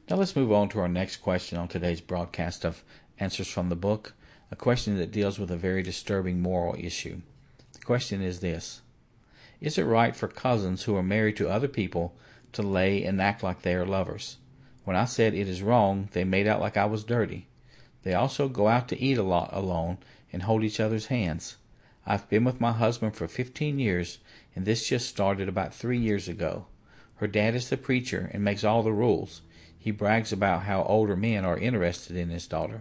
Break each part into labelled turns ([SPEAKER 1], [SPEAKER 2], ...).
[SPEAKER 1] Now let's move on to our next question on today's broadcast of Answers from the Book, a question that deals with a very disturbing moral issue. The question is this: is it right for cousins who are married to other people to lay and act like they are lovers? When I said it is wrong, they made out like I was dirty. They also go out to eat a lot alone and hold each other's hands. I've been with my husband for 15 years, and this just started about 3 years ago. Her dad is the preacher and makes all the rules. He brags about how older men are interested in his daughter.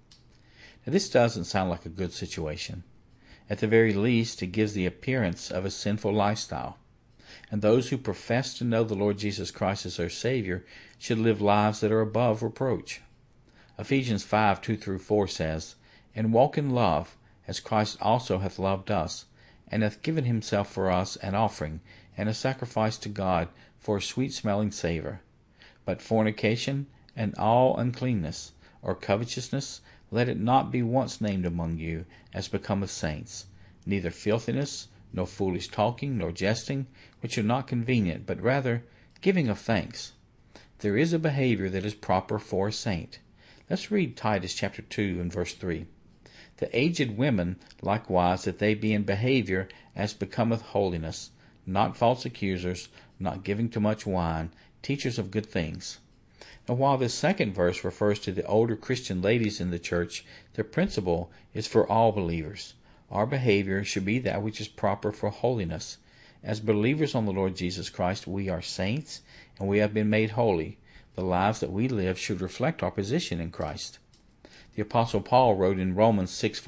[SPEAKER 1] Now, this doesn't sound like a good situation. At the very least, it gives the appearance of a sinful lifestyle. And those who profess to know the Lord Jesus Christ as their Savior should live lives that are above reproach. Ephesians 5:2-4 says, "And walk in love, as Christ also hath loved us, and hath given himself for us an offering and a sacrifice to God for a sweet-smelling savour. But fornication and all uncleanness, or covetousness, let it not be once named among you, as becometh saints, neither filthiness, nor foolish talking, nor jesting, which are not convenient, but rather giving of thanks. There is a behavior that is proper for a saint." Let's read Titus chapter 2 and verse 3. "The aged women likewise, that they be in behavior as becometh holiness, not false accusers, not giving to much wine, teachers of good things." Now, while this second verse refers to the older Christian ladies in the church, the principle is for all believers. Our behavior should be that which is proper for holiness. As believers on the Lord Jesus Christ, we are saints, and we have been made holy. The lives that we live should reflect our position in Christ. The Apostle Paul wrote in Romans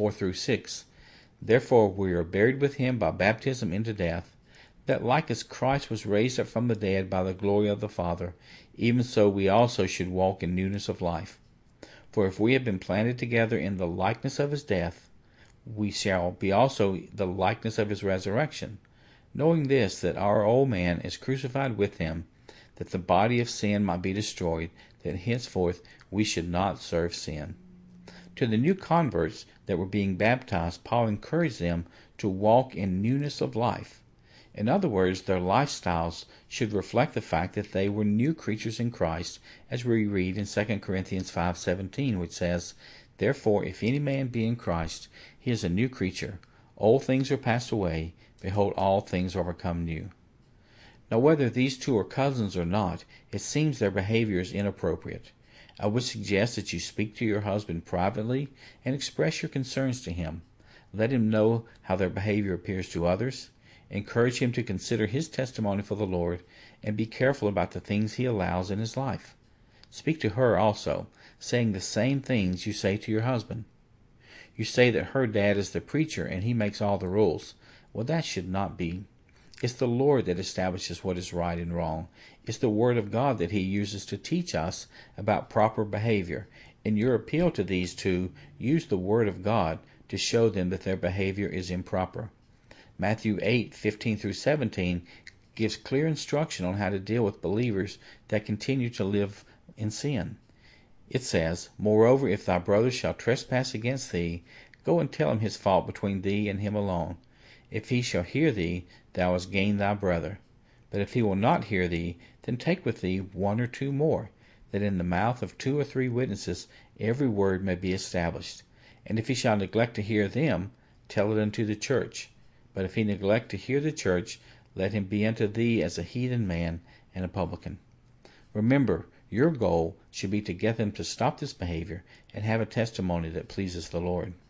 [SPEAKER 1] 6:4-6, "Therefore we are buried with him by baptism into death, that like as Christ was raised up from the dead by the glory of the Father, even so we also should walk in newness of life. For if we have been planted together in the likeness of his death, we shall be also the likeness of his resurrection, knowing this, that our old man is crucified with him, that the body of sin might be destroyed, that henceforth we should not serve sin." To the new converts that were being baptized, Paul encouraged them to walk in newness of life. In other words, their lifestyles should reflect the fact that they were new creatures in Christ, as we read in 2 Corinthians 5:17, which says, "Therefore, if any man be in Christ, he is a new creature. Old things are passed away. Behold, all things are become new." Now, whether these two are cousins or not, it seems their behavior is inappropriate. I would suggest that you speak to your husband privately and express your concerns to him. Let him know how their behavior appears to others. Encourage him to consider his testimony for the Lord, and be careful about the things he allows in his life. Speak to her also, saying the same things you say to your husband. You say that her dad is the preacher and he makes all the rules. Well, that should not be. It's the Lord that establishes what is right and wrong. It's the Word of God that he uses to teach us about proper behavior. In your appeal to these two, use the Word of God to show them that their behavior is improper. Matthew 8:15-17 gives clear instruction on how to deal with believers that continue to live in sin. It says, "Moreover, if thy brother shall trespass against thee, go and tell him his fault between thee and him alone. If he shall hear thee, thou hast gained thy brother. But if he will not hear thee, then take with thee one or two more, that in the mouth of 2 or 3 witnesses every word may be established. And if he shall neglect to hear them, tell it unto the church. But if he neglect to hear the church, let him be unto thee as a heathen man and a publican." Remember, your goal should be to get them to stop this behavior and have a testimony that pleases the Lord.